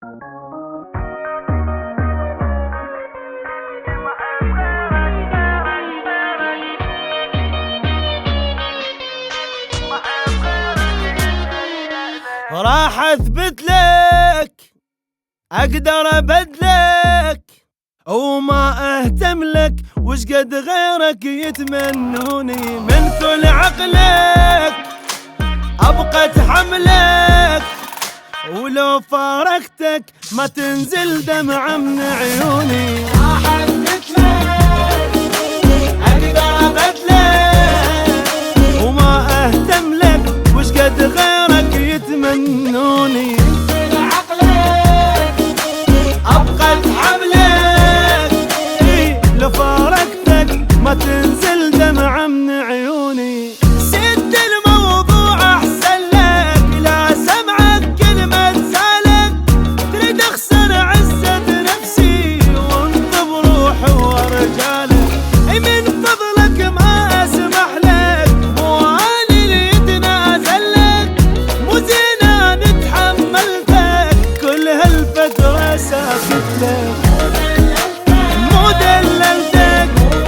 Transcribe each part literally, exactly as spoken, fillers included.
راح اثبت لك اقدر ابدلك وما اهتم لك وش قد غيرك يتمنوني. من كل عقلك ابقى اتحملك ولو فارقتك ما تنزل دمعة من عيوني. راح اثبت لك اقدر ابدلك وما اهتم لك وش قد غيرك يتمنوني. من عقلك ابقى اتحملك لو فارقتك ما تنزل دمعة من عيوني. سد الموضوع احسن لك لا سمعك كلمة سالك تريد اخسر عزة نفسي وانت بروحي ورجالك. اي من فضلك ما اسمح لك مو انا اللي يتنازل لك مو زين نتحملتك كل هالفترة ساكت لك مو دللتك.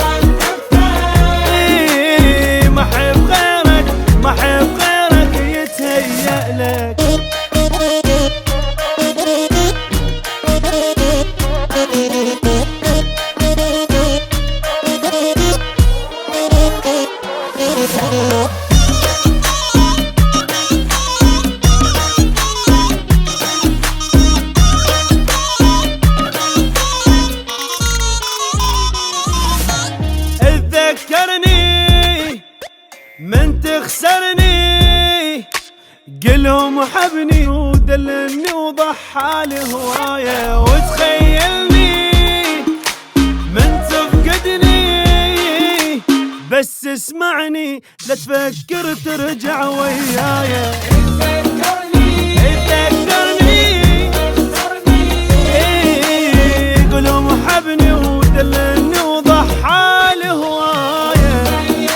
اي ما احب غيرك ما احب غيرك يتهيأ لك. اتذكرني من تخسرني قلهم حبني ودلني وضحى لي هواية وتخيلني من تفقدني بس اسمعني لا تفكر ترجع ويايا. اتذكرني اتذكرني ايه قلهم حبني ودلني وضحى لي هواية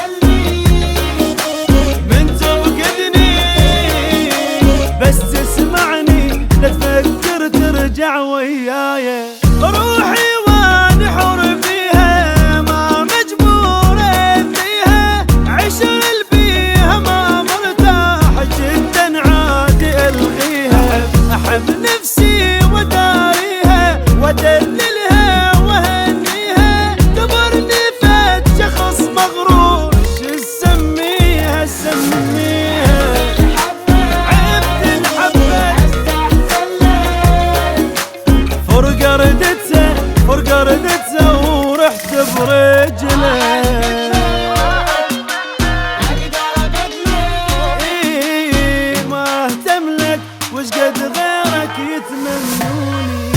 من تفقدني بس اسمعني لا تفكر ترجع ويايا. روحي وانا حر فيها ما مجبور فيها عشر بيها ما مرتاح جدا عادي الغيها. احب نفسي وداريها وادللها وهنيها تبرني فات شخص مغرور شو سميها سميها عبت انحبت فرقة ردتها فرقة ردتها ورحت برجله. إيه ما اهتم لك وش قد غيرك يتمنوني.